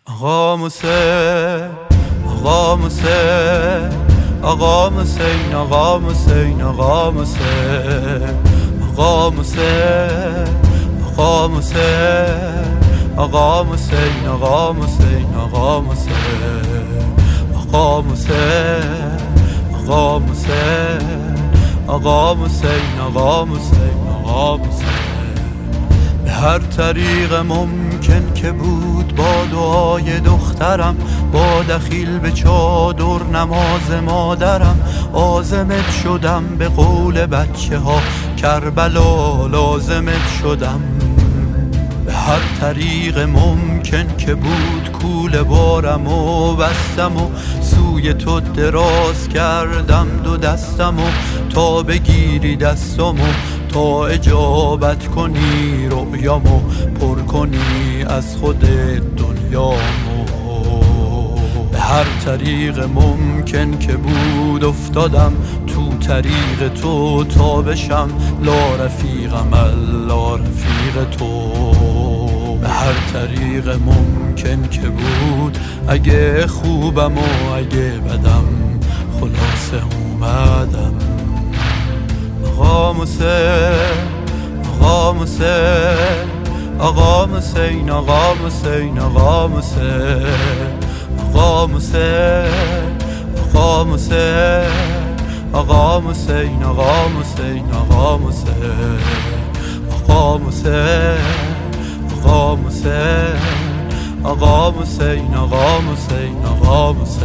آقا موسی، آقا موسی، آقا موسی، آقا موسی، آقا موسی، آقا موسی، آقا موسی، آقا موسی، آقا موسی، آقا موسی، آقا موسی، آقا موسی، آقا موسی، آقا موسی، آقا موسی. به هر طریق ممکن که بود با دعای دخترم، با دخیل به چادر نماز مادرم، عازمت شدم به قول بچه ها کربلا لازمت شدم. به هر طریق ممکن که بود کوله بارم و بستم و سوی تو دراز کردم دو دستم و تا بگیری دستمو، تا اجابت کنی رؤیامو، پر کنی از خود دنیامو. به هر طریق ممکن که بود افتادم تو طریق تو تا بشم لا رفیقم الا رفیق تو. به هر طریق ممکن که بود، اگه خوبم و اگه بدم خلاصه اومدم. آقا موسی، آقا موسی، آقا موسی، آقا موسی، آقا موسی، آقا موسی، آقا موسی، آقا موسی، آقا موسی، آقا موسی، آقا موسی، آقا موسی، آقا موسی، آقا موسی، آقا موسی.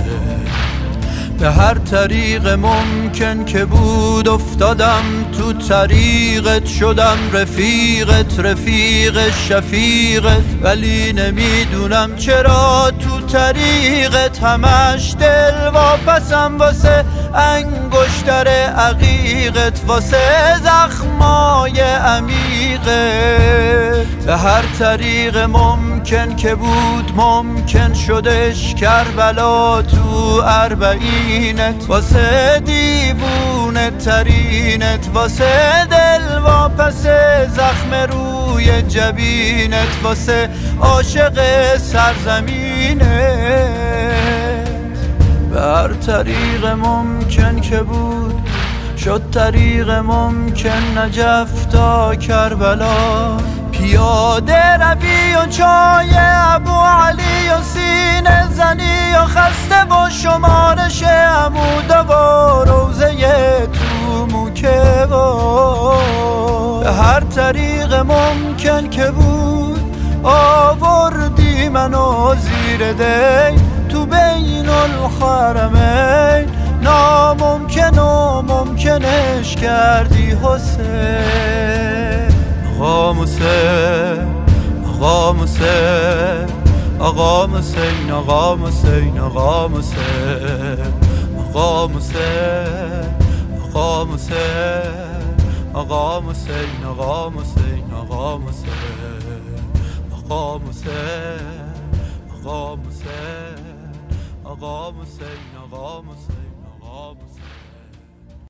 به هر طریق ممکن که بود افتادم تو طریقت، شدم رفیقت، رفیق شفیقت، ولی نمیدونم چرا تو طریقت همش دل واپسم واسه انگشتر عقیقت، واسه زخمای عمیقت. به هر طریق ممکن که بود ممکن شدش کربلا تو اربعینت، واسه دیوونه ترینت، واسه دل واپس زخم روی جبینت، واسه عاشق سرزمینت. به هر طریق ممکن که بود شد طریق ممکن، نجف تا کربلا، پیاده روی و چای ابو علی و سینه زنی و خسته با شمارش عمود و روزه تو موکه. به هر طریق ممکن که بود آوردی منو زیر دی تو بین الحرمین، ناممکن و ممکنش کردی حسین. آقا موسی، آقا موسی، آقا موسی، آقا موسی، آقا موسی، آقا موسی، آقا موسی، آقا موسی، آقا موسی، آقا موسی، آقا موسی، آقا موسی، آقا موسی، آقا موسی.